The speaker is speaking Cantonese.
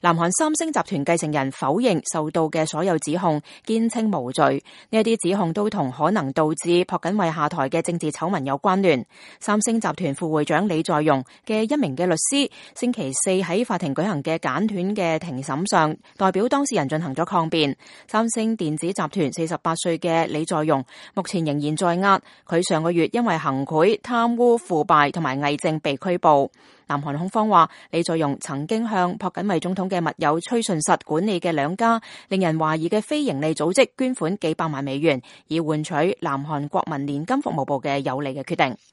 南韓三星集團繼承人否認受到嘅所有指控，堅稱無罪。呢一啲指控都同可能導致朴槿惠下台嘅政治醜聞有關聯。三星集團副會長李在鎔嘅一名嘅律師，星期四喺法庭舉行嘅簡短嘅庭審上，代表當事人進行咗抗辯。三星電子集團48歲嘅李在鎔目前仍然在押，佢上個月因為行賄、貪污、腐敗同埋偽證被拘捕。南韓控方話，李在鎔曾經向朴槿惠總統嘅密友崔順實管理嘅兩家令人懷疑嘅非營利組織捐款幾百萬美元，以換取南韓國民年金服務部嘅有利嘅決定。